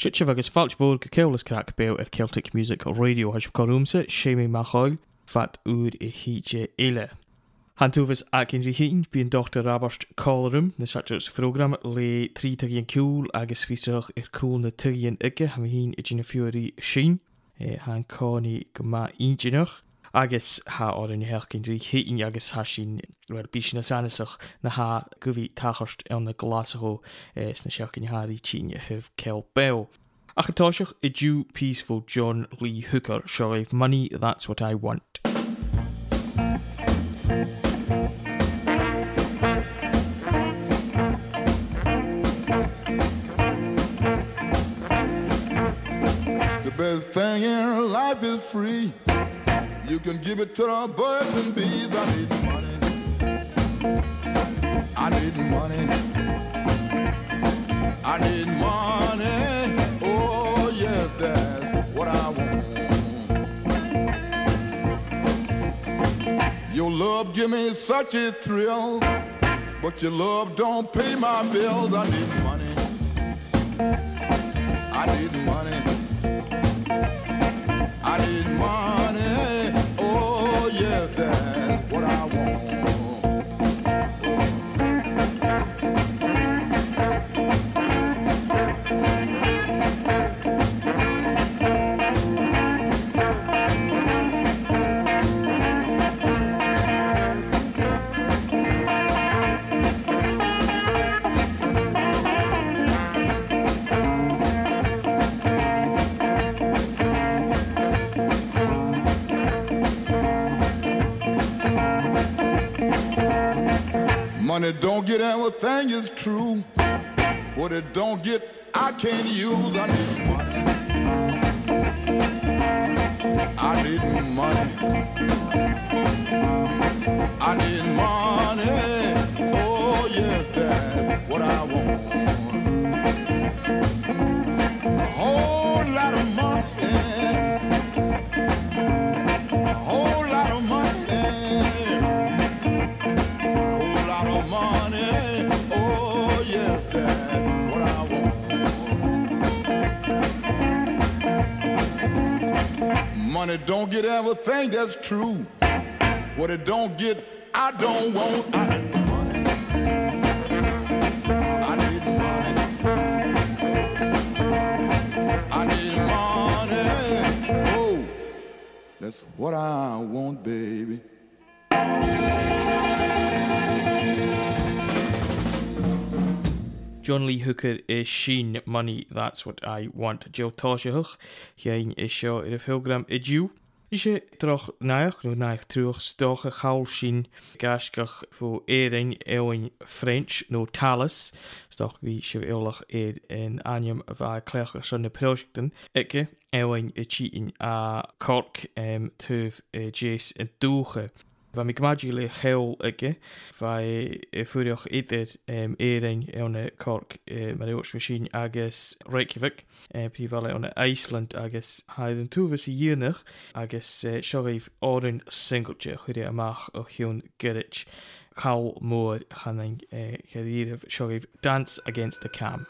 Sitse agus falt bhór go ceolalas crack béal Celtic Music Radio has corúmsa séimi machail fat úr I híte eile. Hantúfas ac in rihín bíon Dr. Rabast Colrum na saturs program le 3 tugaíon cúl agus físach cúl na tugaíon ige ha hín I dina fiúí sin han cáni go má intinach agus ha orin hercin rihín agus ha sin bís na sanasach na ha gohí tachast an na glasachó sna seacin haí tíine hef cel bell. Achatáiseach I dú Peaceful John Lee Hooker seo raibh Money, That's What I Want. The best thing in life is free. You can give it to the birds and bees. I need money. I need money. I need money. Oh, yes, that's what I want. Your love give me such a thrill, but your love don't pay my bills. I need money. I need money. I need money. Oh, yes, that's what I want. Money don't get everything is true. What it don't get, I can't use. I need money. I need money. I need money. Oh, yes, that's what I want. A whole lot of money. A whole lot of money. Money don't get everything that's true. What it don't get, I don't want. I need money. I need money. I need money. Oh, that's what I want, baby. John Lee Hooker is Sheen Money, That's What I Want. Jill Toshehoch, Jain is seo in a program I dú. Is troch naich, no naich terug stoche gaul Sheen, gaskach voor Erin, Elwin French, no Talus. Stoch wie she eolig in Anium va klerger son de projecten. Ikke, Elwin cheating a Cork, tuv Jace en Doge. Van mi gmadjule heel ikke, vai furig ieder Erin on Cork Mariochmachine agus Reykjavik, privalle on IJsland agus haiden toevis hiernig agus shorif oren singeltje goede amach och hun gerich Carl Moore hanning gerier shorif Dance Against the Cam.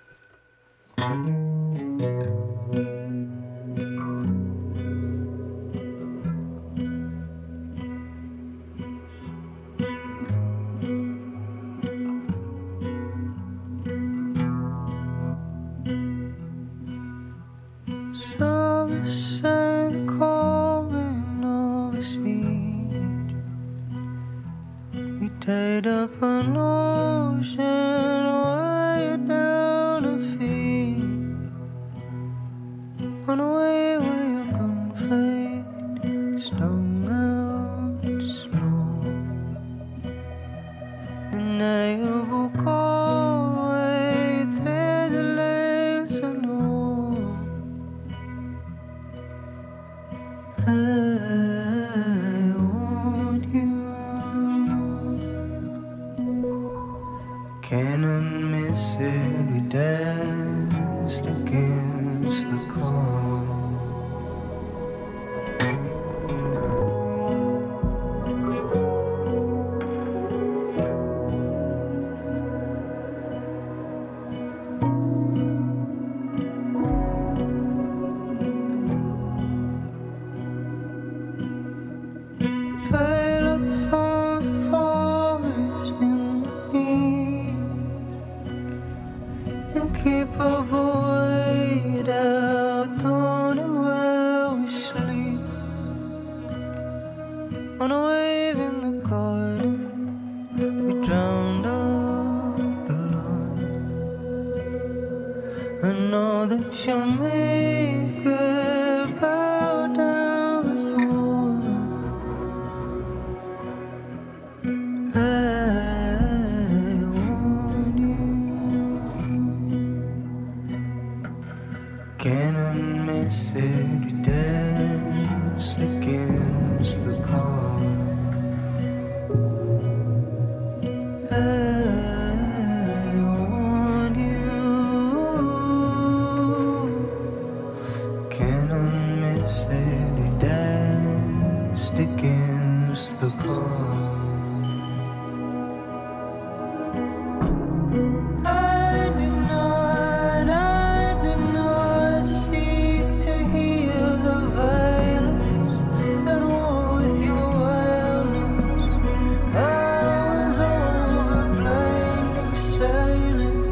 Tied up an ocean way down a field, on a way where you can fade, stung out snow. The nail call way through the lanes of no. I want you. Can't miss it, we danced against the call. know that you'll make a bow down before I want you. Cannot miss it, we dance against the call. I want you. Cannot miss it, we danced against the call. I did not seek to heal the violence at war with your wildness. I was over blinding silence.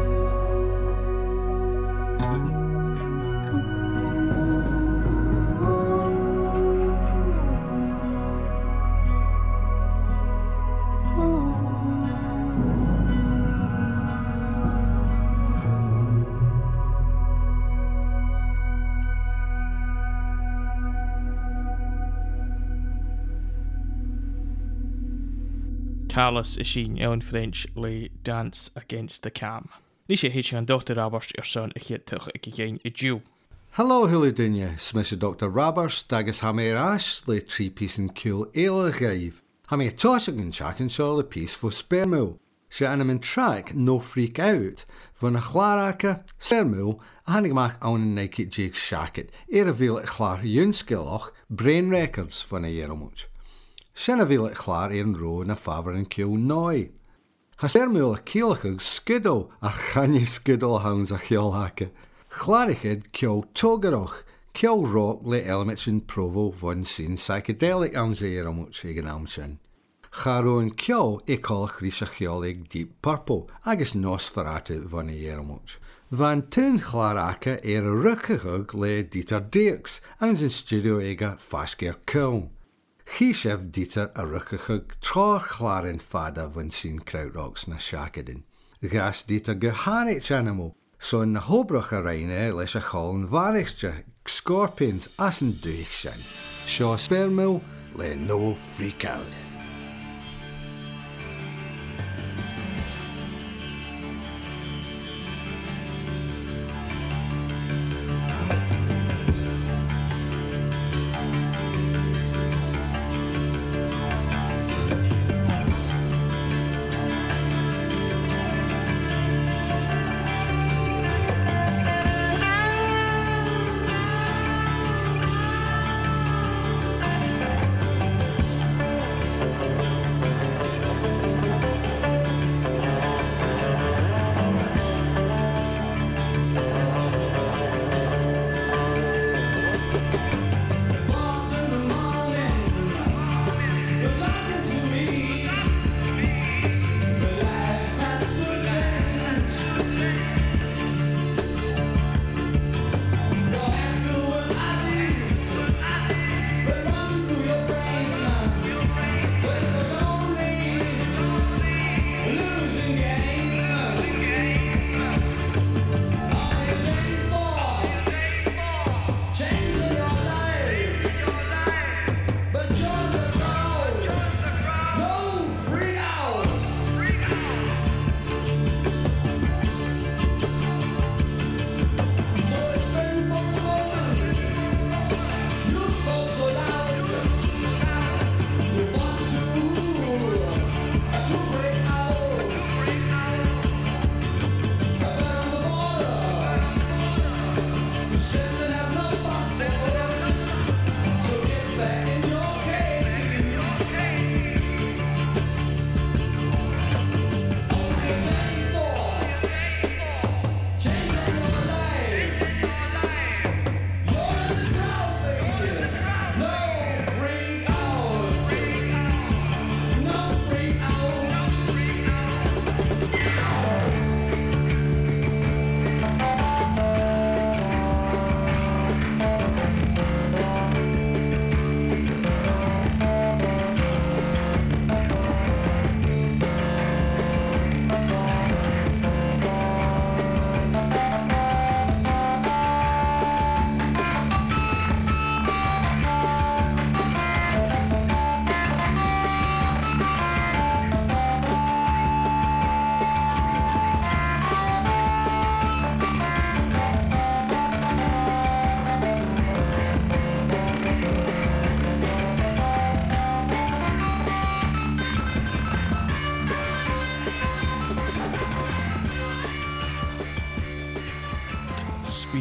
Talas is sin Ellen French le Dance Against the Cam. Ní sé héit an Dr. Roberts son a chétuch ag géin I dú. Hello, Huladunya, Smith Dr. Roberts, Dagus Hamir Ash, le 3 piece and cool ale gaive. Hamir tossing and chacking shaw the piece for Spermul. She animin track no freak out. Van a chlaraka, Spermul, a handig mak on naked Jake Shacket, reveal at chlar Junskilloch, Brain Records van a yeromuch. Sinna bhíle chláir an ró na fabhar an ciú nói. Has Spermul a cílachug skidó a channe skidó hounds a cheolhacha. Chláirichid ciú tógaroch, ciú rock le elements in provo von sin psychedelic hounds éaramuch ag an am sin. Charó an ciú callach rís a cheolig Deep Purple agus Nosferatu von a éaramuch. Van tún chláracha a ruchachug le Dieter Dierks hounds in studio ega Fasgeir Kulm. Chiesef Dieter a ruchachug trar chlárin fada van sin krautrocks na shakadin. Gas Dieter gehanich animal, so in na hobrach a reine leis a chaln varichtje, scorpions as an duich sin. Shaw Spermul le no freak out.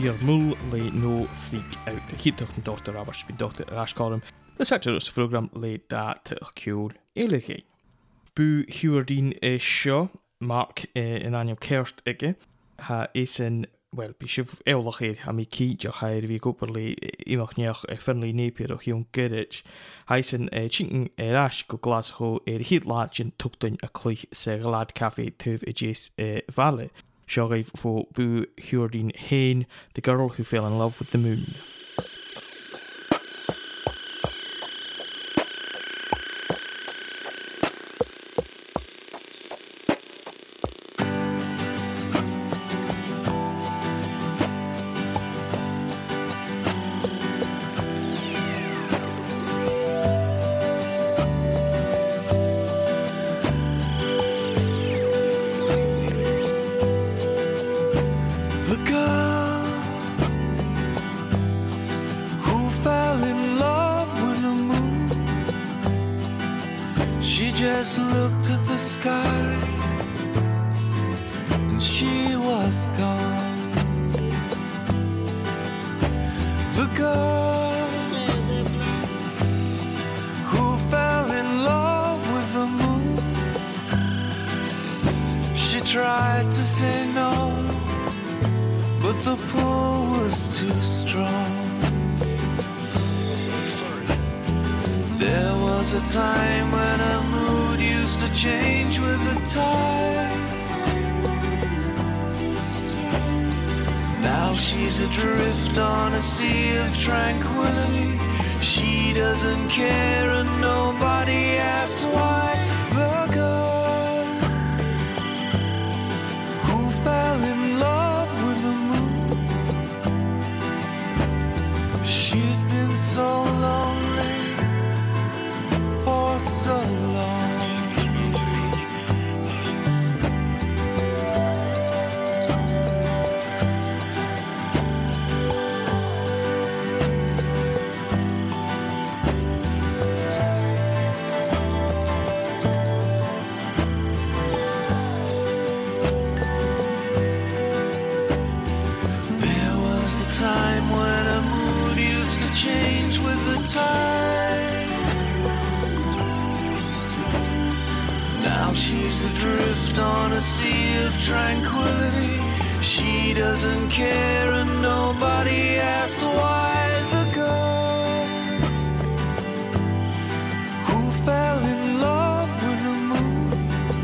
hier mul le no freak out. Hittoch en Dr. Roberts bij Dr. Raskalm. De Saturdays program le dat cool elige. Bu Huardine is show Mark in aan kerst ikke. Ha is een wel bishop eeuwig hier ha mi kietje hier wie koperli imach niach fernly nepier och jong gedich. Hij is een chinken rash go Glasgow hit laatjen tukten a klich segelad café tuv edges valley. Shogif for Bu Huardine Hain, the girl who fell in love with the moon. Tried to say no, but the pull was too strong. There was a time when her mood used to change with the tide. Now she's adrift on a sea of tranquility. She doesn't care and nobody asks why. The girl who fell in love with the moon, she'd been so lonely for so long. Change with the tide. Now she's adrift on a sea of tranquility. She doesn't care and nobody asks why. The girl who fell in love with the moon,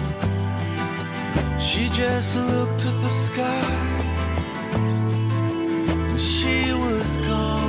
she just looked at the sky. She was gone.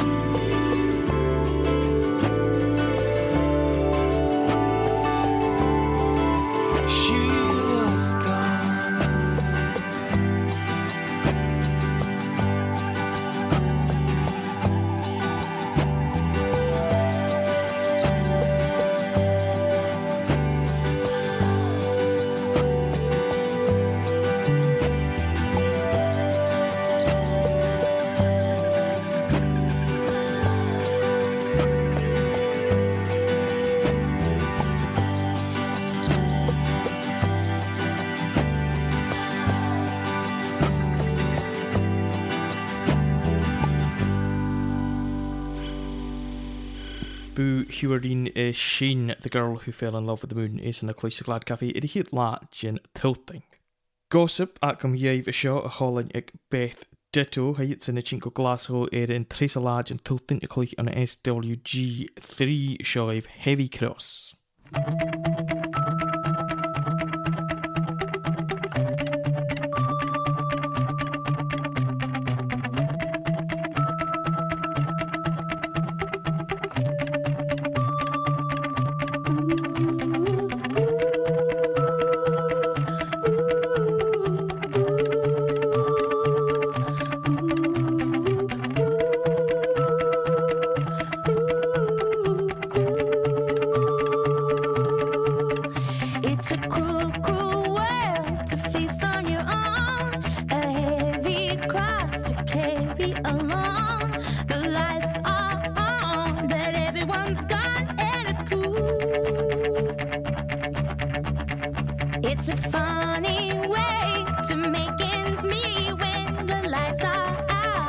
Bu Huardine Sheen, the girl who fell in love with the moon, is in a Clwysa Glad Cafe in a hit large tilting. Gossip at come here a show a holling ik Beth Ditto, it's in a chinko Glasgow in Tracer Large and tilting to click on SWG3 show of Heavy Cross. It's a funny way to make ends meet when the lights are out.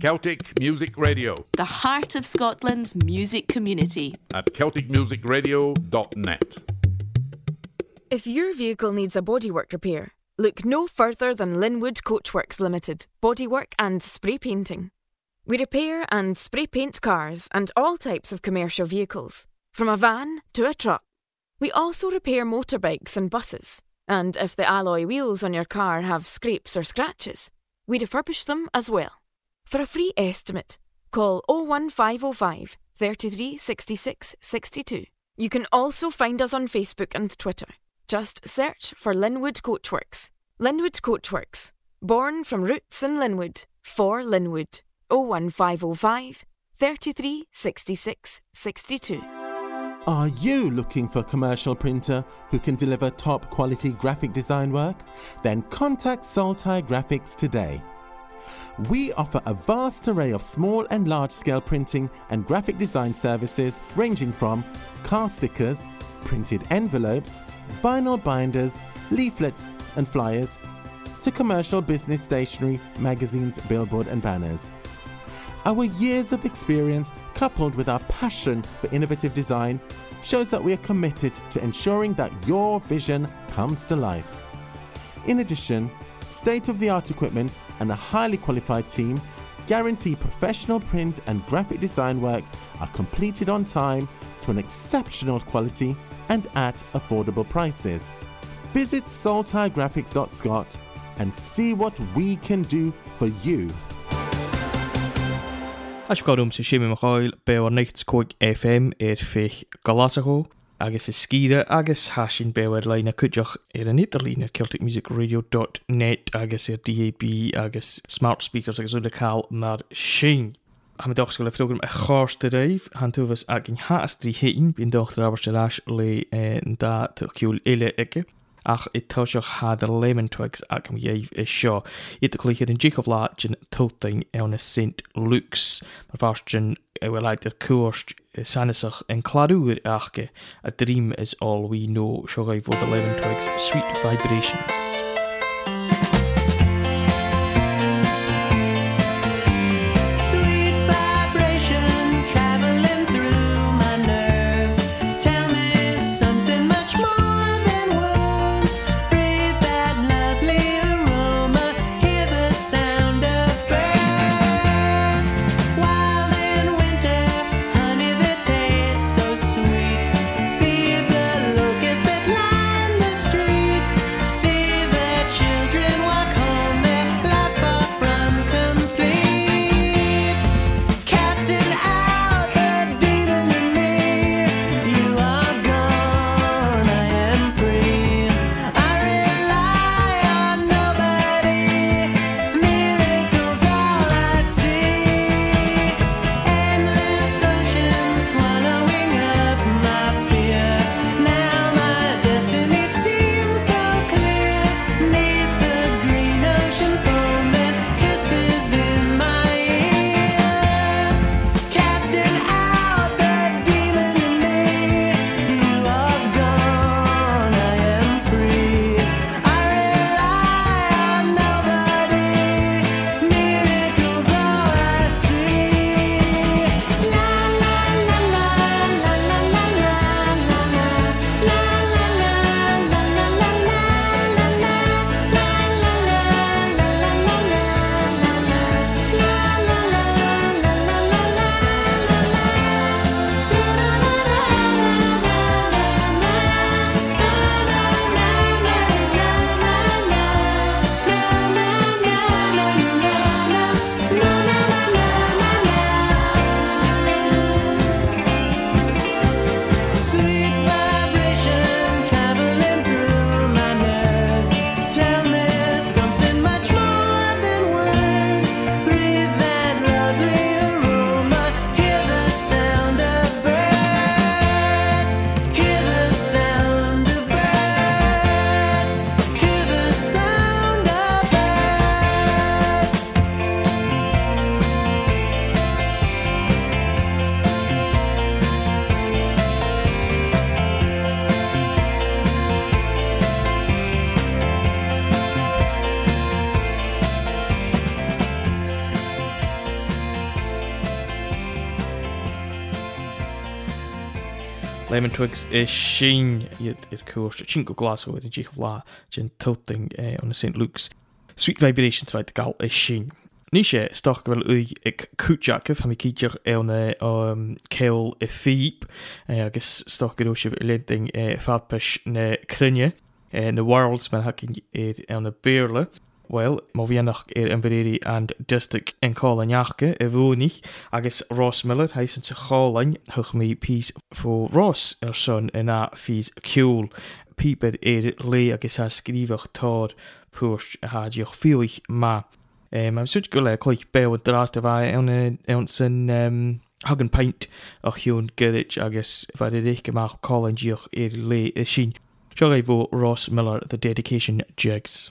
Celtic Music Radio. The heart of Scotland's music community. At celticmusicradio.net. If your vehicle needs a bodywork repair, look no further than Linwood Coachworks Limited, bodywork and spray painting. We repair and spray paint cars and all types of commercial vehicles, from a van to a truck. We also repair motorbikes and buses, and if the alloy wheels on your car have scrapes or scratches, we refurbish them as well. For a free estimate, call 01505 33 66 62. You can also find us on Facebook and Twitter. Just search for Linwood Coachworks. Linwood Coachworks, born from roots in Linwood, for Linwood. 01505 33 66 62. Are you looking for a commercial printer who can deliver top quality graphic design work? Then contact Saltire Graphics today. We offer a vast array of small and large scale printing and graphic design services ranging from car stickers, printed envelopes, vinyl binders, leaflets and flyers, to commercial business stationery, magazines, billboard and banners. Our years of experience, coupled with our passion for innovative design, shows that we are committed to ensuring that your vision comes to life. In addition, state-of-the-art equipment and a highly qualified team guarantee professional print and graphic design works are completed on time to an exceptional quality and at affordable prices. Visit saltiregraphics.scot and see what we can do for you. As gom sa séimi Michael bewer 90.5 FM fich Glasgow, agus is skire agus hasin bewer leine kujoch an Italín celticmusicradio.net agus DAB agus smart speakers agus de call mar sin. Am dag skal program a chorste reif han tovas ag in haastri heen bin dochter Aberstelash le da tukul ile ikke. Ach it tosioch had the lemon twigs ag am yev is shaw. It the clicker in Jacob Lachin toting on St. Luke's. Maar varstin we like the koerst sanisach en kladuur achke. A dream is all we know. Shall I for the lemon twigs sweet vibrations. See the Lemon Twigs is Sheen, it course, Chinko Glasgow with the Jake of La, Jin Tilting on the St. Luke's. Sweet Vibrations by the gal is Sheen. Nisha stoch wel ik Kujakov, ha mi kiedjer keil Fiep, agus stoch gedoosje lenting farpish ne Krynje, the Worlds man hakin on the Beerle. Well, ma vienach Invereri and District in Colin Jachke, wonig, agus Ross Miller, heisen se Colin, hug mi piece for Ross, son, en a fies Kjol, pieped le, agus ha skrivach tor, push, had joch fiuich ma. I'm such go like bear with the last of I on sin Hagen Pint och Hjon Gerich, agus if I did ich gemacht Colin joch le Sheen. Shall I vote Ross Miller, the dedication jigs.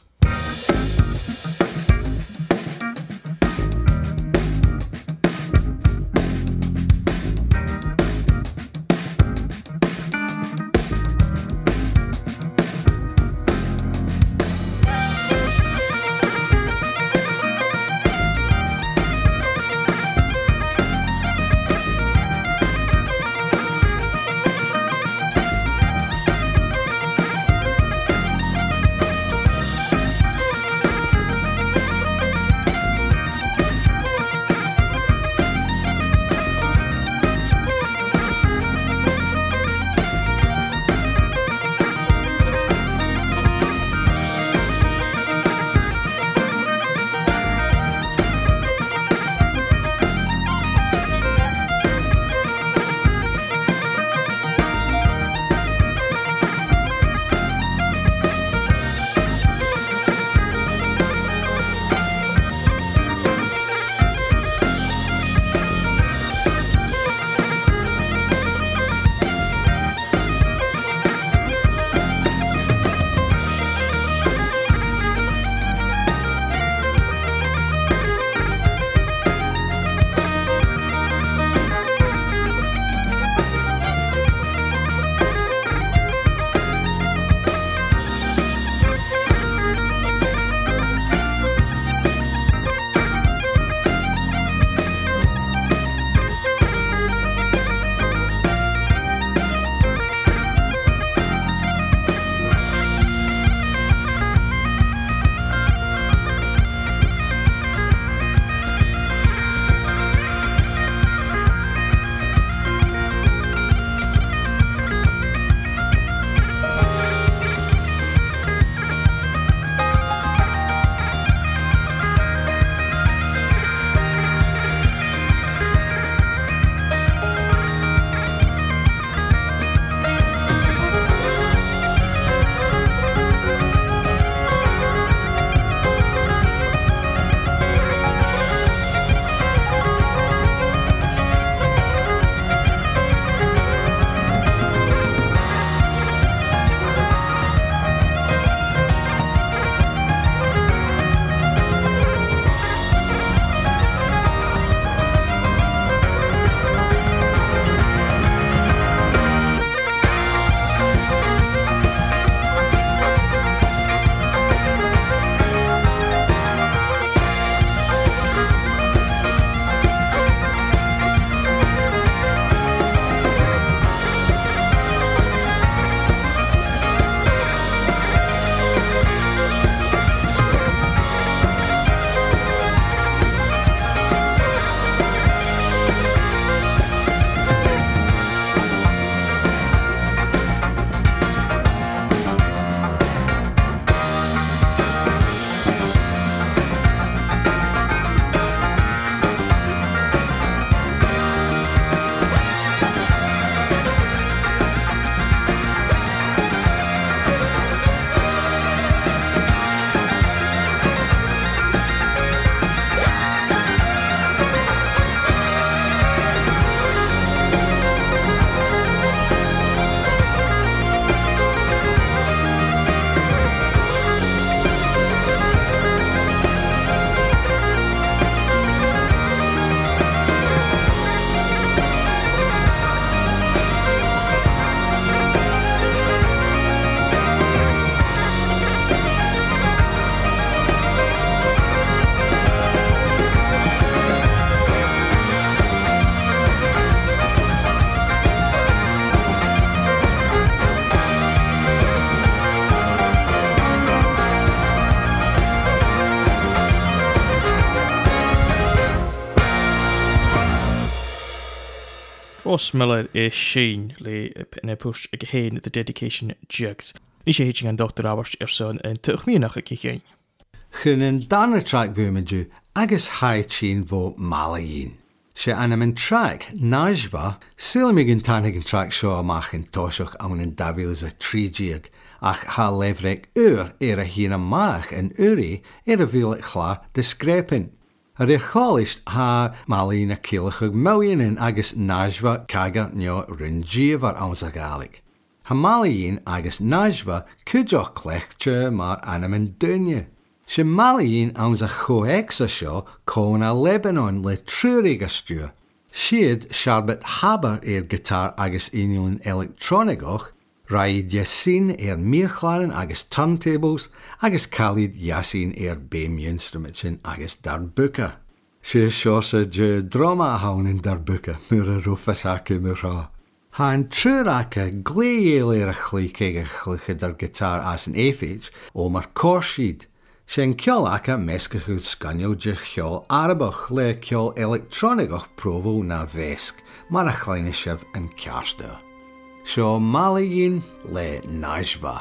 Ross Miller Sheen le in push ag héin the dedication jugs. Ní sé héiting an Dr. Roberts son in tuchmíach a chéin. Chun in danar track bhuimeidú agus haid sin bó malaín. Se anam in track náisba, sílamig in tanig in track seo amach in toiseach an in Davilas a trídiag, ach ha levrek a hín amach in uri a bhíle chlár de scrapin. Ar cholist ha malaín a cílachug million in agus náisba caga neo rinjíomhar ans a galig. Ha malaín agus náisba cúdeoch clechte mar anam in dunne. Se malaín ans a choexa seo cóna Lebanon le trúrig a stúr. Siad Sharbet Haber guitar agus inúin electronigoch, Raid Yassin míchlarin agus turntables, agus Khalid Yassin BAM instruments in agus darbuka. Se seosa de drama haun in darbuka, mura rufas acu mura. Ha an trúracha glééil a chlíc ag a chlucha dar guitar as an éféid, ó mar córsíd. Sen ceol aca mesca chud scanio de cheol arbach le ceol electronigoch provo na vesc, mar a chleine sibh an cearsta. Seo malaín le náisba.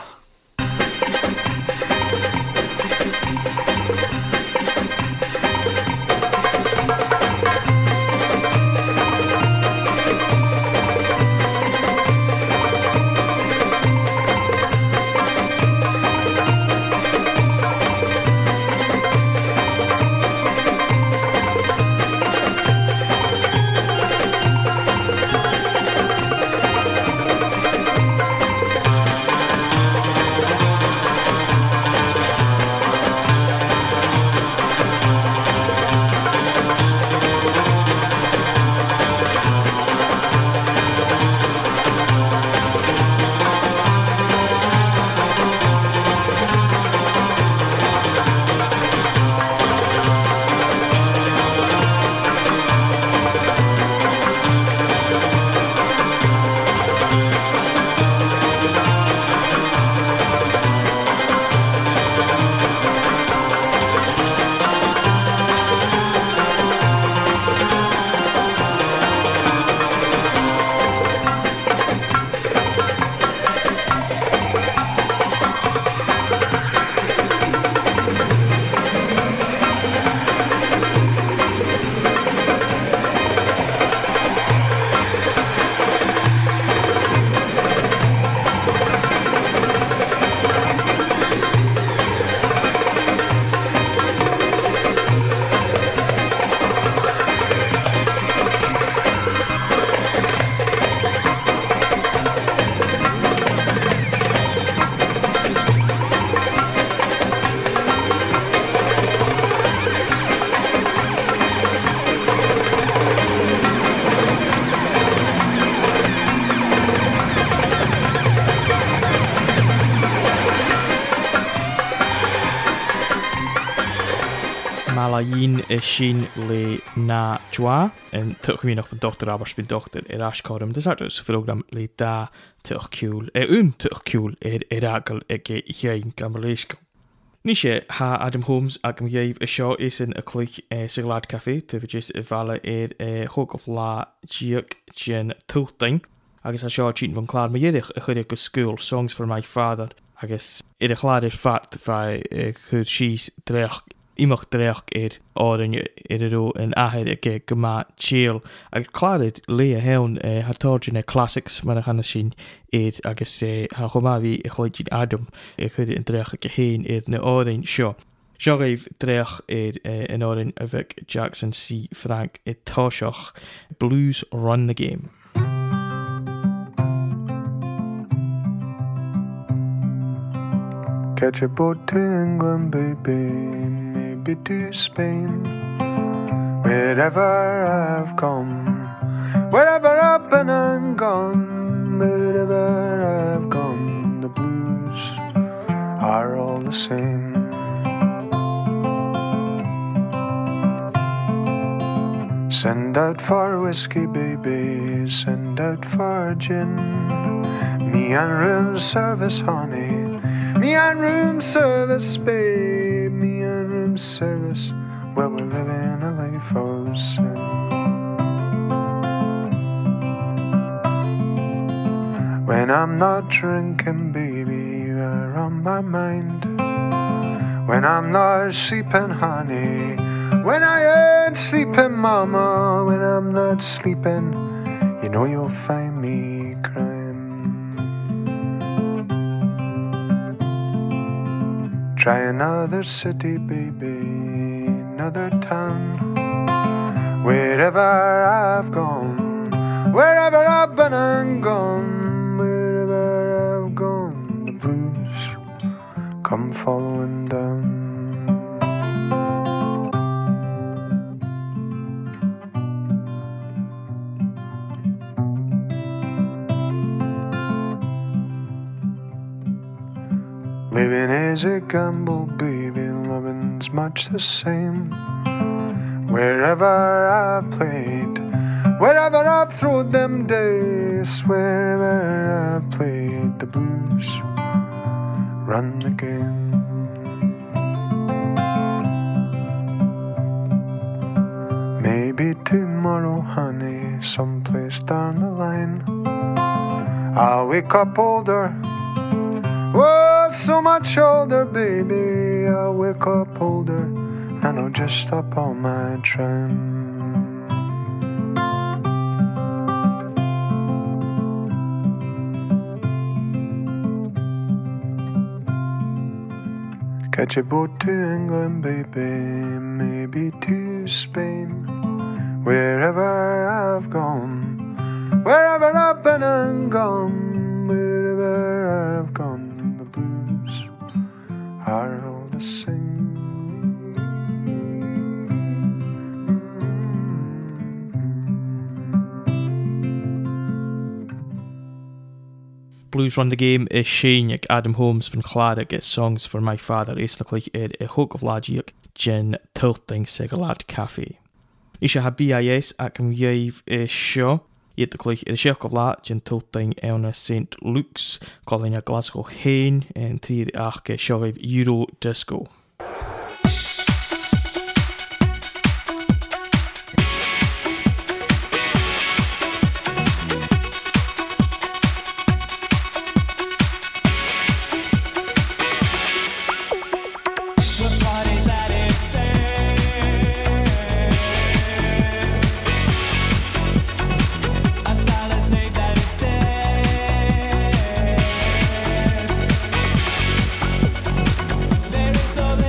Malaín sin le na joa en tuchmíach van Dr. Roberts bin dochter ascóm de sartus program le da tuchciúil tuchciúil agel ag chéin gamléisca. Ní sé ha Adam Holmes ag am dhéibh a seo is in a clich Siglad Café tufaidis i bhela thugah lá díag gin tuchtain agus a seo tín van chlár maéirich a chuide go school Songs for My Father agus a chláir fat chud síos drech imach dreach árinne ró an ahead ag goma chiel agus chláid le a hewn hartágin classics mar a chana sin agus ha chomáhí a chláidín Adam chud an dreach ag héin na árin seo. Seo raibh dreach an árin a bheith Jackson C. Frank táiseach Blues Run the Game. Catch a boat to England, baby, maybe to Spain. Wherever I've come, wherever I've been and gone, wherever I've gone, the blues are all the same. Send out for whiskey, baby, send out for gin. Me and room service, honey, me and room service, babe, me and room service, where we're living a life of sin. When I'm not drinking, baby, you are on my mind. When I'm not sleeping, honey, when I ain't sleeping, mama, when I'm not sleeping, you know you'll find me crying. Try another city, baby, another town. Wherever I've gone, wherever I've been and gone, wherever I've gone, the blues come following down. Living is a gamble, baby, loving's much the same. Wherever I've played, wherever I've thrown them dice, wherever I've played the blues, run the game. Maybe tomorrow, honey, someplace down the line, I'll wake up older. Oh, so much older, baby, I'll wake up older, and I'll just stop all my trying. Catch a boat to England, baby, maybe to Spain. Wherever I've gone, wherever I've been and gone, wherever I've gone, the blues are all the same. Blues Run the Game is Shane ag Adam Holmes van Clara get songs for my father eisnachlich hook of lagiach gin tilting sigalad cafe. Isha ha BIS ac yn ieif sio Iedglich Shek of La gin tilting elna St. Luke's calling a Glasgow Hain and 3 achke shoiv Euro Disco. There is no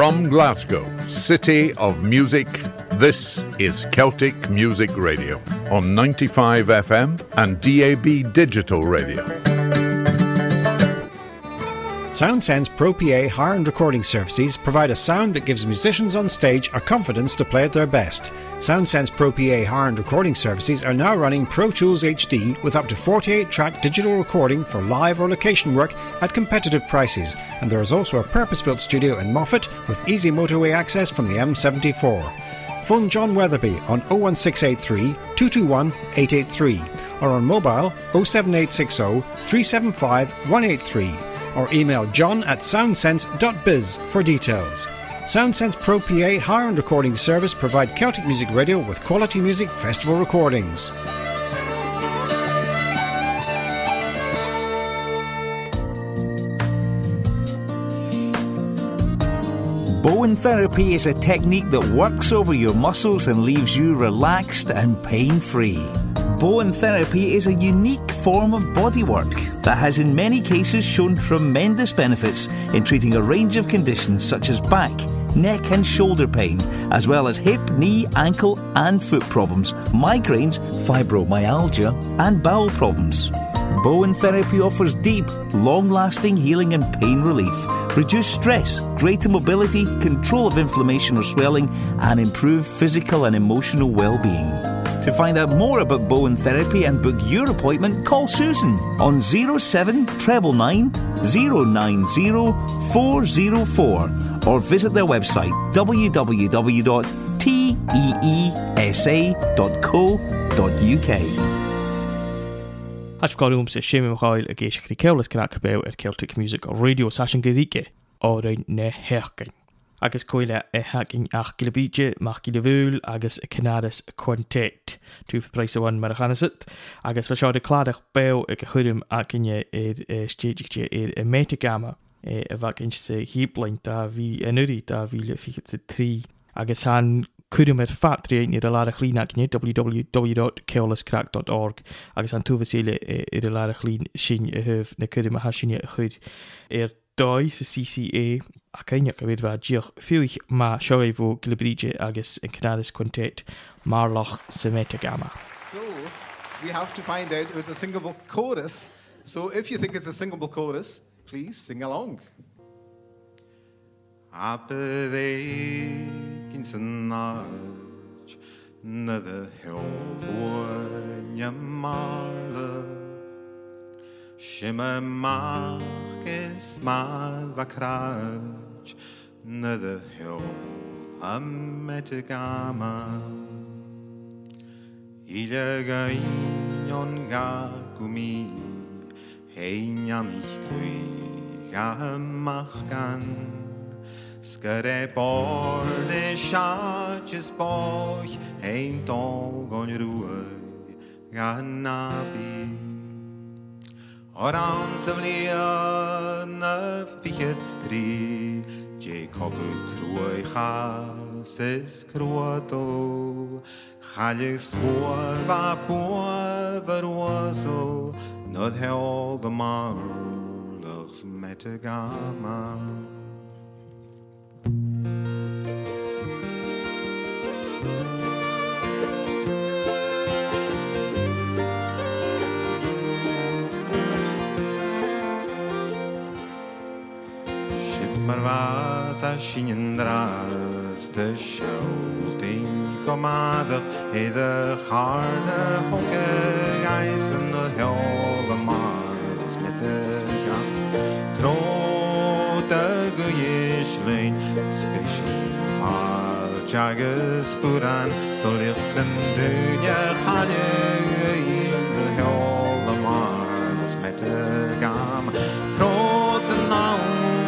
From Glasgow, City of Music, this is Celtic Music Radio on 95 FM and DAB Digital Radio. SoundSense Pro PA hire and recording services provide a sound that gives musicians on stage a confidence to play at their best. SoundSense Pro PA hire and recording services are now running Pro Tools HD with up to 48-track digital recording for live or location work at competitive prices, and there is also a purpose-built studio in Moffat with easy motorway access from the M74. Phone John Weatherby on 01683 221 883 or on mobile 07860 375 183. or email john@soundsense.biz for details. SoundSense Pro PA hire and recording service provide Celtic Music Radio with quality music festival recordings. Bowen therapy is a technique that works over your muscles and leaves you relaxed and pain-free. Bowen therapy is a unique form of bodywork that has in many cases shown tremendous benefits in treating a range of conditions such as back, neck and shoulder pain, as well as hip, knee, ankle and foot problems, migraines, fibromyalgia and bowel problems. Bowen therapy offers deep, long-lasting healing and pain relief, reduce stress, greater mobility, control of inflammation or swelling and improve physical and emotional well-being. To find out more about Bowen therapy and book your appointment, call Susan on 07999 090 404 or visit their website www.teesa.co.uk. Has gwarum se Shimmy Michael a geisach di Ceulas Crackabell Celtic Music Radio Sashin Gerike orein ne herkin. Agus coile hacking ach gilabije, mach gilabul, agus Canadas Quintet. Tu for price one Maracanasit, agus for de Cladach Bell a Hurum akinje stagetje metegama, a vakin se heapline da vi enuri da vi figet se 3, agus han Kurum factory in the Lara Clean Akne, www.keulascrack.org, agus an tuvasile the Lara Clean Shin Huv, ne Kurum Hashinia Hud. Doi se CCA a kainak a vedva jiach fiuich ma shoevo gilbrige agus in Canadas Quintet Marloch Semetegama. So we have to find out if it's a singable chorus. So if you think it's a singable chorus, please sing along. Na the hill for Yamarla Shimmer Marcus Mal Vakraj Na the hill Ametegama Ilagain Gagumi Heinyanich Kui Gamachgan Skare borne shaches boy ein tog on ruhe ganabi Oran savlia na fichestri je kogu kroi chases kroatol Chalig slor va poverosel not held the marlers metegama Marvas a shinendras de shouting comader e de harde hokke geisten de hele mars met de gang trote geishlein special far jages furan to lichten dunja khale de hele mars met de gang trote now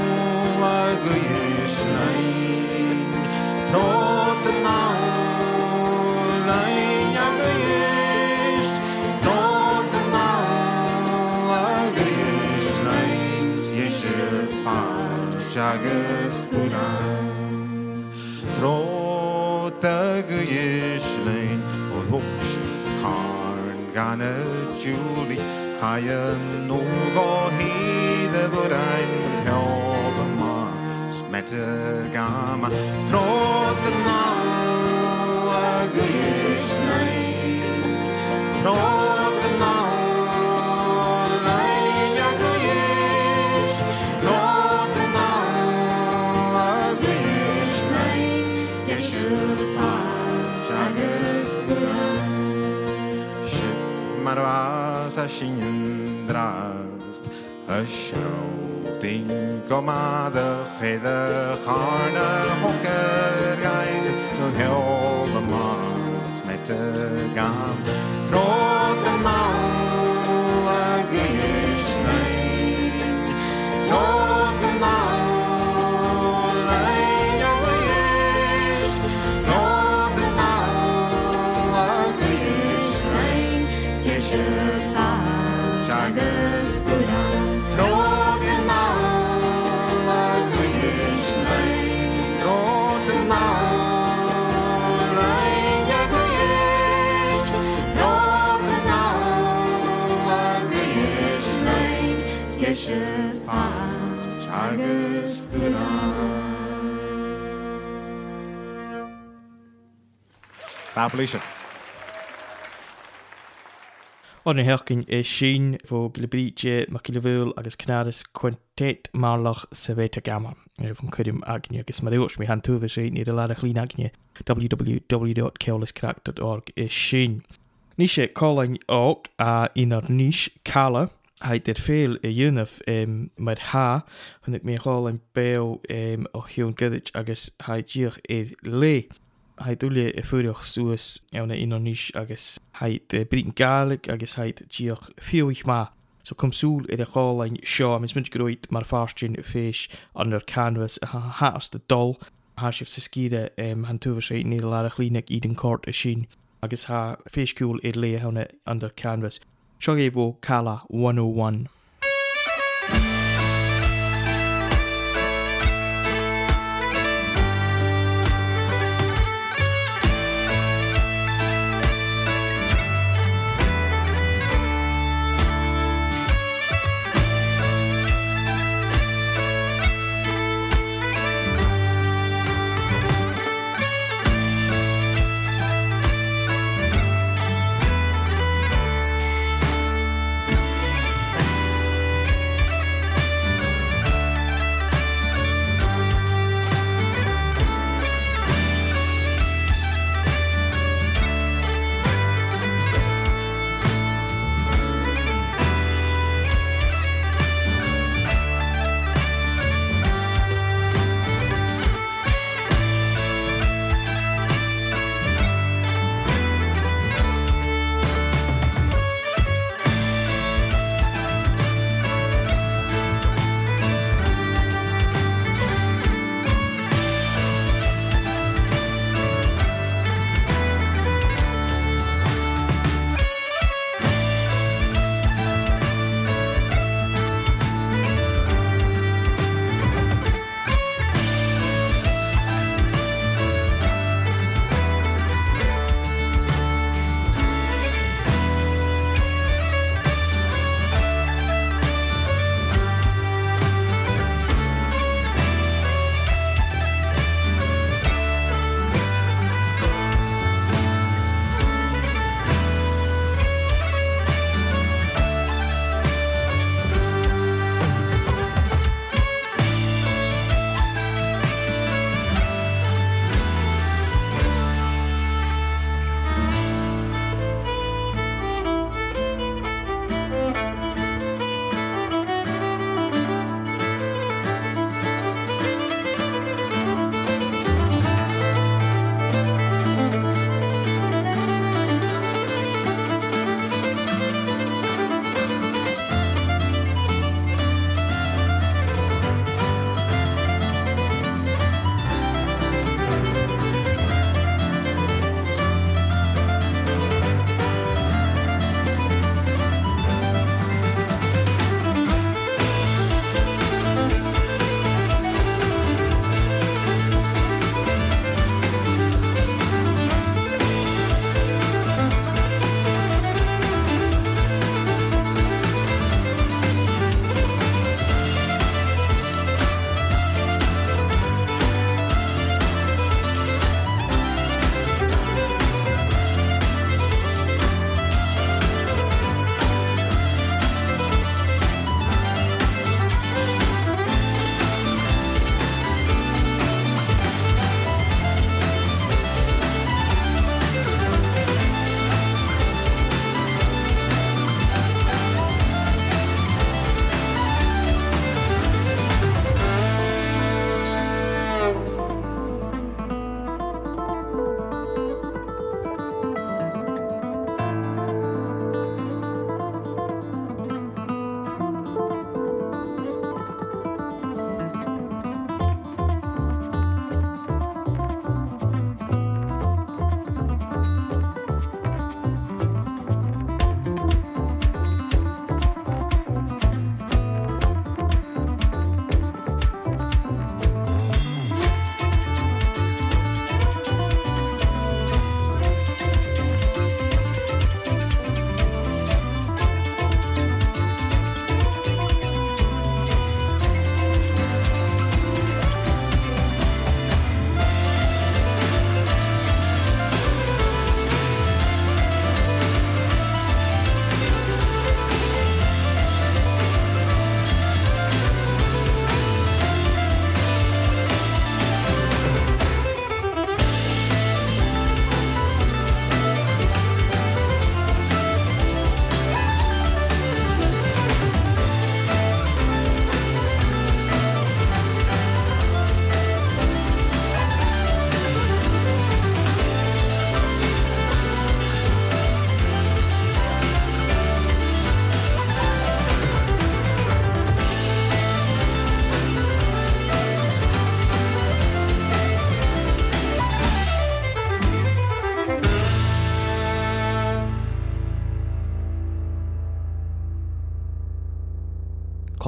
Jagas Puran Trota Guyishlein or Hooks Karn Gana Julie Haya no go he the Buran and tell the Mars met gam trot now agis nei trot now lai agis trot now agis nei fast agis shit marwas a shindrast a shouting komade gede garne hokker guys no heel the mars met de gaan grote nou agis nei grote nou lai agis grote nou agis nei zesje vaart agis puran grote nou agis nei grote nou lai agis grote nou agis nei zesje vaart agis puran. Appalachian. On herkin sin fo glibríe Machiavel agus Canaris Quintet Marlach Saveta Gamma. From Kudim Agnia agus Marios mi han tuve sé ni de ladach lín Agnia www.keoliscrack.org sin. Níse calling ook a inar nísh Kala heit veel dhéanamh mar ha hun ik mé calling beo o hiún gudit agus heit díoch le. Heid dúle fuireach suas na inar nísh agus heit Britain Gaelic agus heit díoch fioich ma. So kom súl a chálainn seo mis munt groit mar farstin féis under canvas a haas de dol. Ha sif sa skide han tuver sé ní larach línig Eden Court a sin agus ha féisciúil le hana under canvas. Seo évo Kala 101.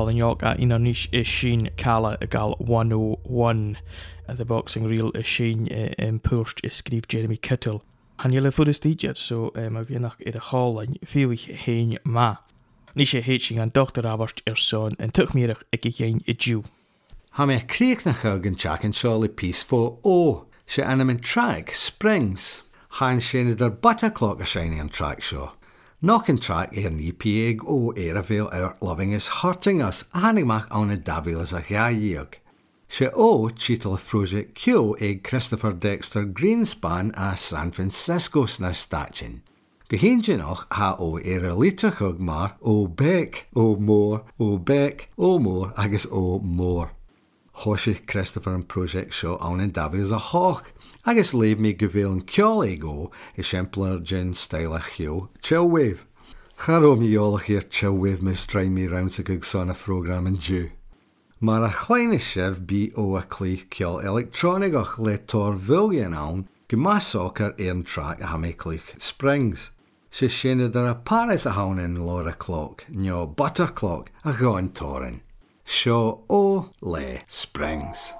Alan York a un o'r is Sheen Cala y gal 101 the boxing reel is Sheen Pwrst ysgrif Jeremy Kittle. Han jullie voor de stiger, so ma vi nach i de halen fiwich hein ma. Nische heeching an Dr. Rabarst son en tuchmierig ik geen Jew. Ha me kreeg na chug yn Jack and Charlie piece for O. She anim in track Springs. Han shane der butterclock a shining on track show. Knock in track an EPA O Aravale our loving is hurting us. Hanig mach on a davil as a gayig. She O cheatle froze Q egg Christopher Dexter Greenspan a San Francisco sna stachin. Geheentje nog ha o liter chug maar o beck, o beck, o more, agus o more. Hoshi Christopher and Project Show on in Davies a hawk. Agus leave me gevel and kjol ego, a simpler gin style a hio, chillwave. Charo mi jolach hier chillwave mis drain me round to gug son a program in Jew. Maar a kleine shiv be o a cleach kjol electronic och le tor villian on, gemas soccer earn track a hame cleach Springs. She shined there a Paris a hound in Laura clock, nyo butter clock a gone torin. Show o le Springs.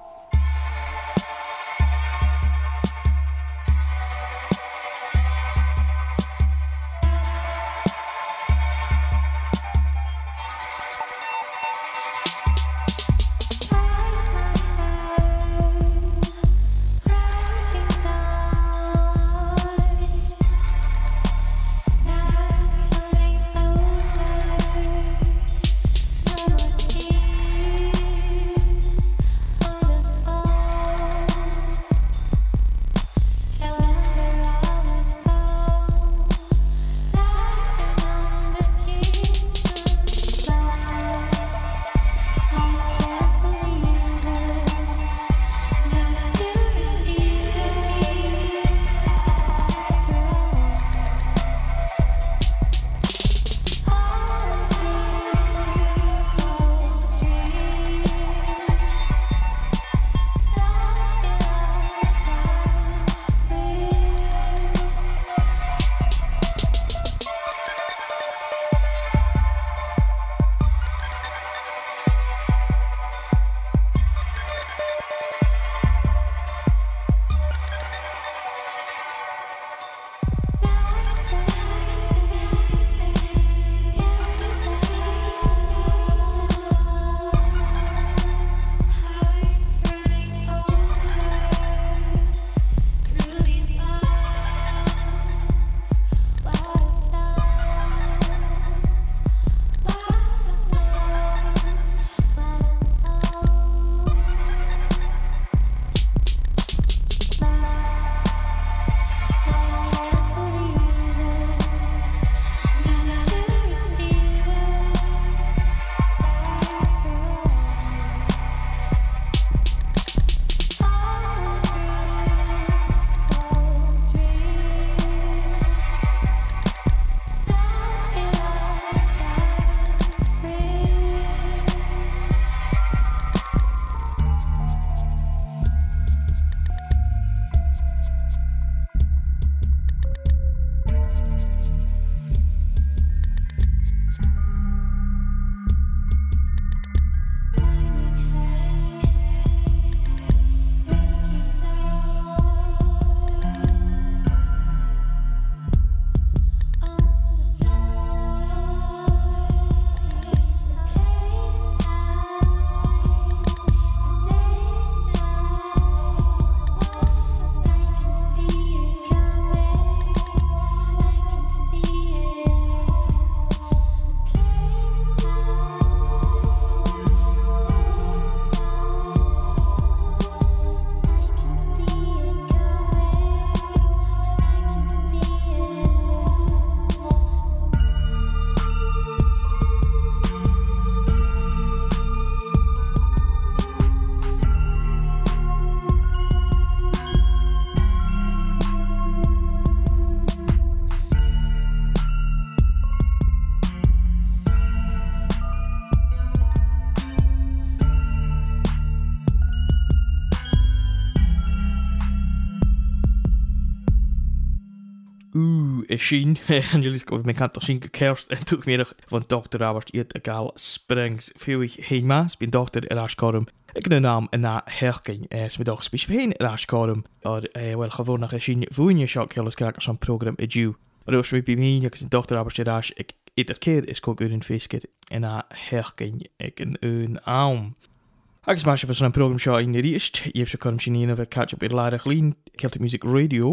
Ooh, Edu Sheen. En jullie komen met kanter Sheen gekerst. En toen middag van Dr. Roberts uit Gal Springs. Veel ik heen maas. Ben Dr. Erascorum. Ik de naam en na herken. Smiddag specifiek heen Erascorum. Wel gewoon naar Sheen. Voen je shock heel krakers van program Edu. Maar als we bij mij, ik is Dr. Roberts Eras. Ik ieder keer is ook een feestje. En na herken ik een arm. Ik smash voor zo'n programma in de rest. Je hebt kan misschien een catch up in Lara Glen, Celtic Music Radio,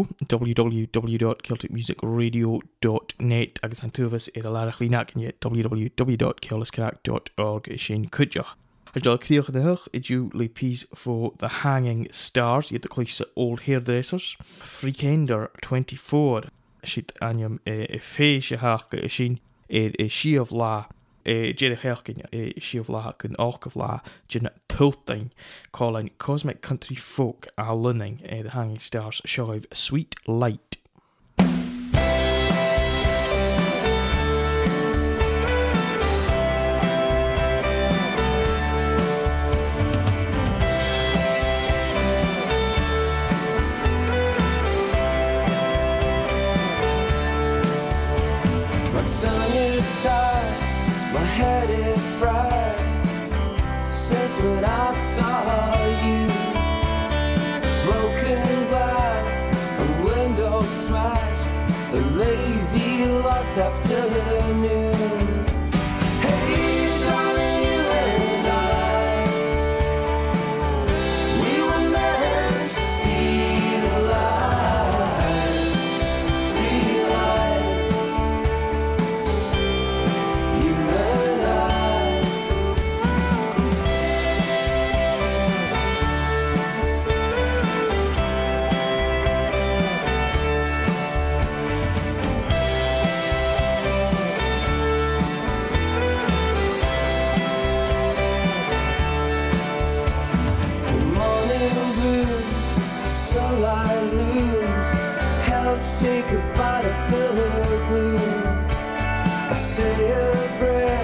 www.celticmusicradio.net. Ik zijn toevis in Lara Glen en je www.kelliscrack.org is een kutje. Ik zal kreeg de hug, Julie Peace for The Hanging Stars, je de kliekse Old Hairdressers. Freakender 24, shit aan je feestje haken is een she of la. Jerry Herken, she of la, kun ork of la, Jenna Tulting, calling Cosmic Country Folk, Lunning, The Hanging Stars, Shive Sweet Light. My tongue is tired. My head is fried since when I saw you. Broken glass, a window smashed, a lazy lost afternoon. Hey, darling, you and we were meant to see the light, see light. Sunlight looms, helps take a bite of the gloom. I say a prayer.